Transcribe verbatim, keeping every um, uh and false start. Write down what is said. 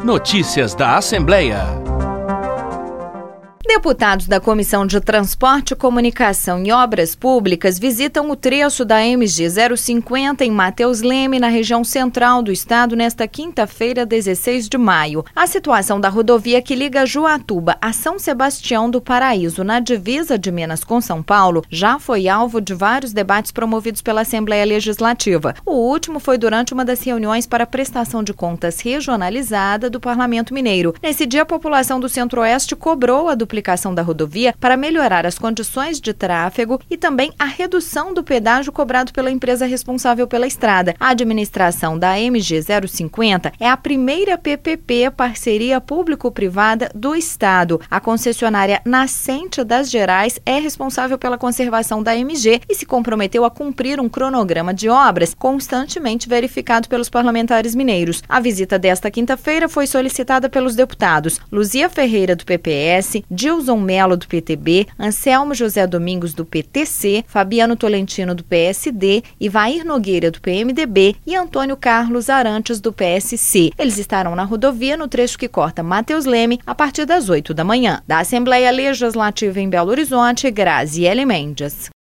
Notícias da Assembleia. Deputados da Comissão de Transporte, Comunicação e Obras Públicas visitam o trecho da M G zero cinquenta em Matheus Leme, na região central do estado, nesta quinta-feira, dezesseis de maio. A situação da rodovia que liga Juatuba a São Sebastião do Paraíso, na divisa de Minas com São Paulo, já foi alvo de vários debates promovidos pela Assembleia Legislativa. O último foi durante uma das reuniões para a prestação de contas regionalizada do Parlamento Mineiro. Nesse dia, a população do Centro-Oeste cobrou a duplicação da rodovia para melhorar as condições de tráfego e também a redução do pedágio cobrado pela empresa responsável pela estrada. A administração da M G zero cinquenta é a primeira P P P, parceria público-privada do estado. A concessionária Nascente das Gerais é responsável pela conservação da M G e se comprometeu a cumprir um cronograma de obras constantemente verificado pelos parlamentares mineiros. A visita desta quinta-feira foi solicitada pelos deputados Luzia Ferreira, do P P S, Gilson Melo, do P T B, Anselmo José Domingos, do P T C, Fabiano Tolentino, do P S D, Ivair Nogueira, do P M D B e Antônio Carlos Arantes, do P S C. Eles estarão na rodovia no trecho que corta Matheus Leme a partir das oito da manhã. Da Assembleia Legislativa em Belo Horizonte, Graziele Mendes.